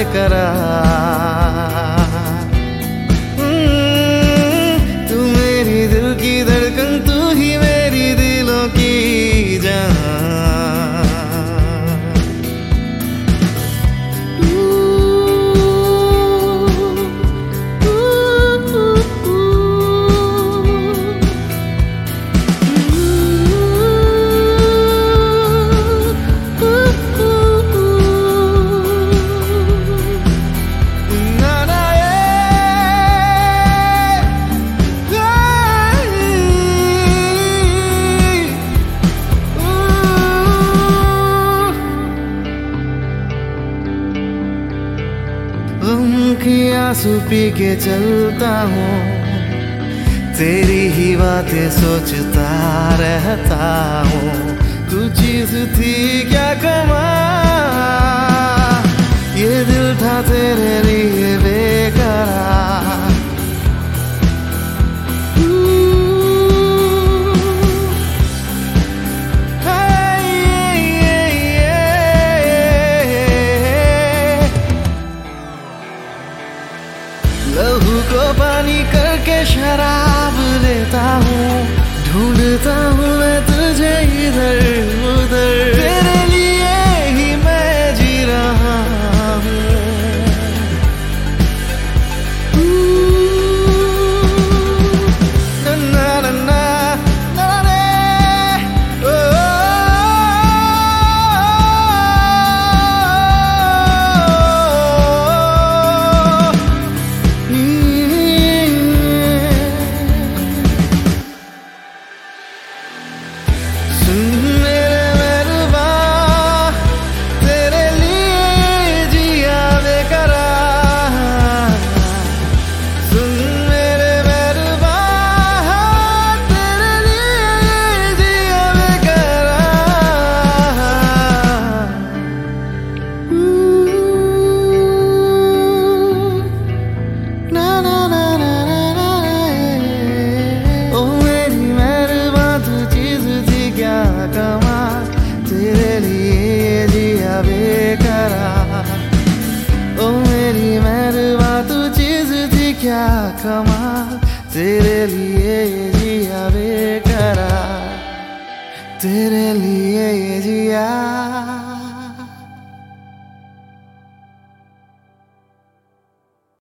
बेकरार। तू मेरी दिल की धड़कन, तू ही मेरी दिलों की जान। गम के आंसू पी के चलता हूँ, तेरी ही बातें सोचता रहता हूँ। तू चीज थी क्या कमाल, ये दिल था तेरे लिए बेकरार। लहू को पानी करके शराब लेता हूँ, ढूंढता हूँ मैं तुझे इधर उधर। तेरे लिए ही मैं जी रहा हूँ। नन्ना नन्ना नन्ना ओ, सुन मेरे मेहरबा, तेरे लिए जिया बेकरार। सुन मेरे मेहरबा, तेरे लिए जिया बेकरार। ना ना ना ना ना ना, ओ मेरी मेहरबा, तू चीज थी क्या कमाल, तेरे लिए जिया बेकरार। ओ मेरी मेहरबा, तू चीज थी क्या कमाल, तेरे लिए जिया बेकरार, तेरे लिए जिया।